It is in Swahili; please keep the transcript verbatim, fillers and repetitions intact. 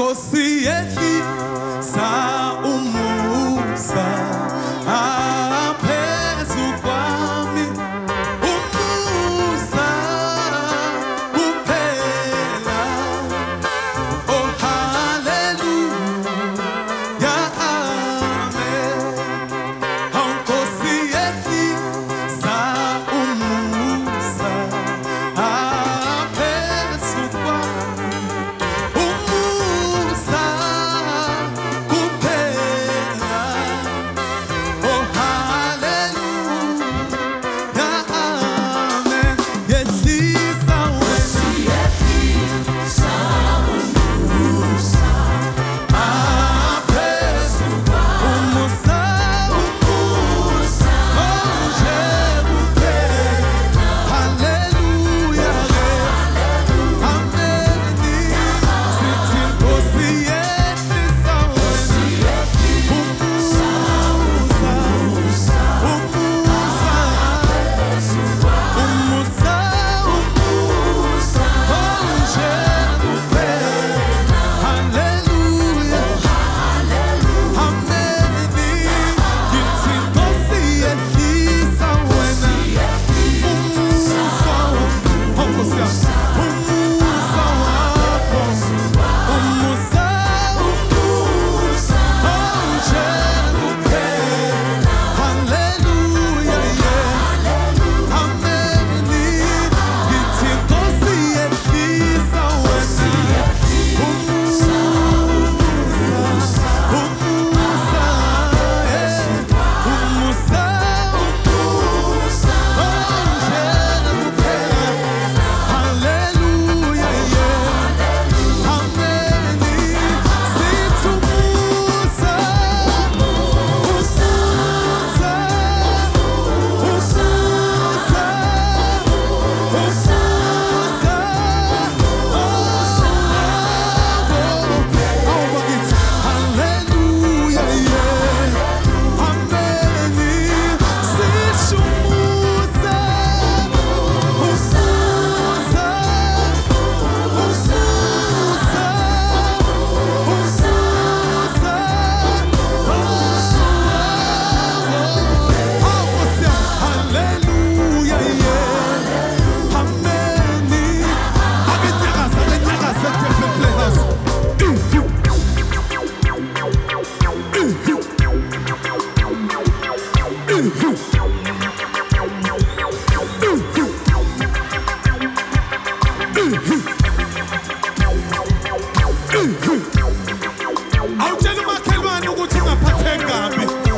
Nkosi yehlisa umusa aphezu kwami, umusa kuphela. Oh hallelujah, amen. Nkosi yehlisa umusa aphezu kwami, umusa kuphela. Oh hallelujah, amen. Yehlisa wena aphezu umusa, umusa onje kuphela. Hallelujah, amen. Sithi Nkosi yehlisa wena umusa, umusa umusa umusa onje kuphela. Hallelujah, amen. Ngithi Nkosi yehlisa wena umusa, oh Nkosi yami, umusa wakho, umusa onje kuphela. Hallelujah, yeah, amen. Ngithi Nkosi yehlisa wena umusa, umusa, yeah, umusa onje kuphela. Hallelujah, yeah, amen. Sithi umusa, umusa, awutshela umakhelwane ukuthi ungaphatheki kabi.